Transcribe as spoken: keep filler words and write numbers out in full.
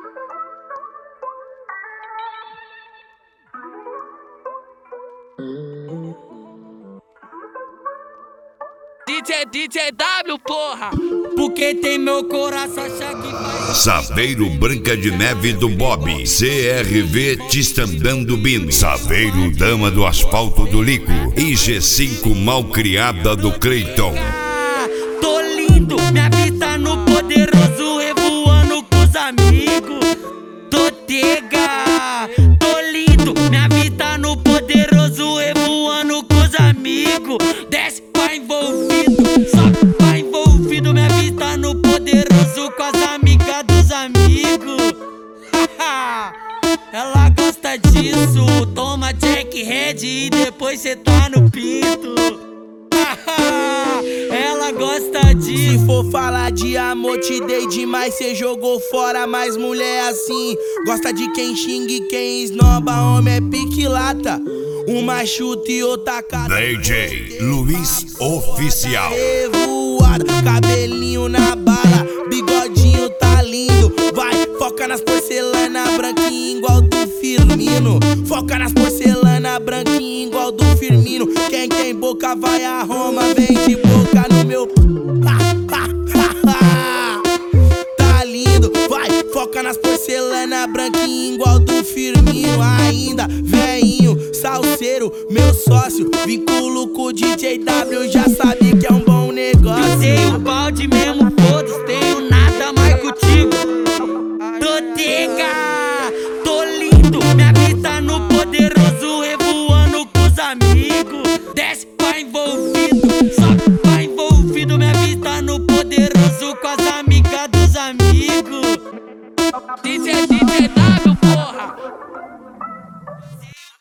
D J, D J W, porra! Porque tem meu coração, achar que vai. Saveiro Branca de Neve do Bob, C R V Tistandando Bino, Saveiro Dama do Asfalto do Lico e G cinco Malcriada do Cleiton. Ah, tô lindo, minha vista no poderoso, revoando com os amigos. Tô tega, tô lindo, minha vista no poderoso, revoando com os amigos. Desce pra envolvido, só pra envolvido, minha vista no poderoso com as amigas dos amigos. Ela gosta disso, toma Jack Red e depois cê tá no pinto. Ela gosta disso. Se for falar de amor, te dei demais, cê jogou fora, mas mulher assim gosta de quem xinga e quem esnoba, homem é pique lata. Uma chuta e outra cara. D J Luiz Oficial. Revoado, cabelinho na bala, bigodinho tá lindo. Vai, foca nas porcelana branquinha igual do Firmino. Foca nas porcelana branquinha igual do Firmino. Quem tem boca vai a Roma, vem de boca no meu. Tá lindo, vai, foca nas porcelana branquinha igual do Firmino. Ainda, veinho, salseiro, meu sócio, vínculo com o D J W, já sabe que é um bom negócio. Eu tenho balde mesmo, foda-se, tenho nada mais contigo. Tô tega, tô lindo, minha vista no poderoso, revoando com os amigos. Desce pra envolvido, só pra envolvido, minha vista no poderoso com as amigas dos amigos. D J, D J